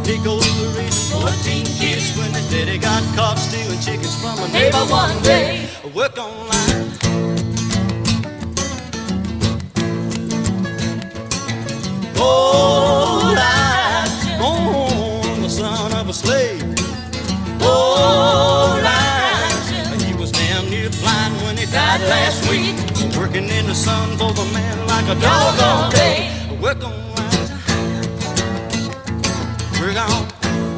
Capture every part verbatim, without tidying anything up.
Nichols were raising fourteen kids when their daddy got caught stealing chickens from a neighbor one day. Work online. Oh, Elijah, born the son of a slave. Oh, Elijah, he was damn near blind when he died last week. Working in the sun for the man like a dog all day. Work on, Elijah. Work on.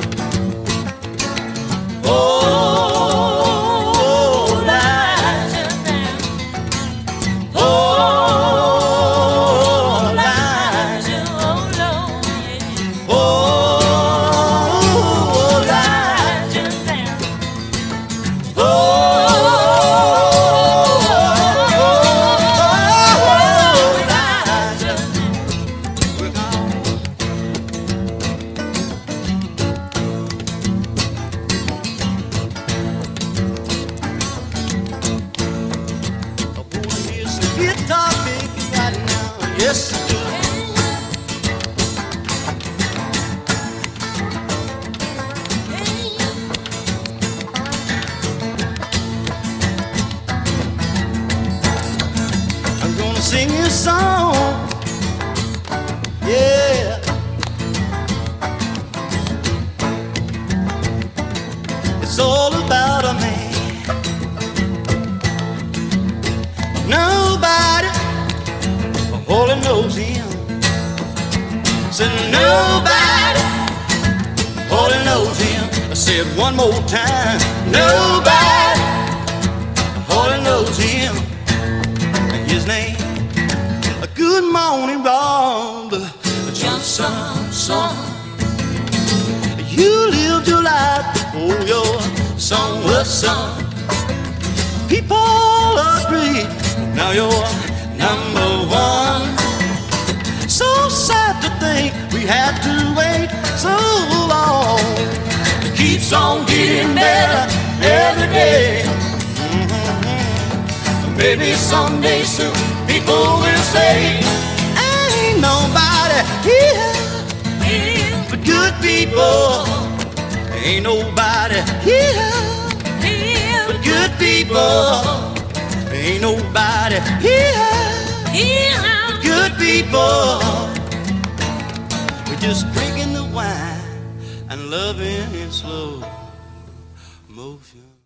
Oh, Elijah, oh, Elijah, oh, Lord, yeah. Oh, Elijah, oh, Elijah, work on. Guitar picking right now, yes I do. I'm gonna sing you a song, yeah. It's all about a man. Nobody only knows him. Said nobody only knows him. I said one more time. Nobody only knows him. His name, a Good Morning Rob Johnson, son. You lived your life before your song was sung. People agree. Now you're number one. So sad to think we had to wait so long. It keeps on getting better every day. Mm-hmm. Maybe someday soon people will say, ain't nobody here but good people. Ain't nobody here but good people. Ain't nobody here, here, good people. We're just drinking the wine and loving in slow motion.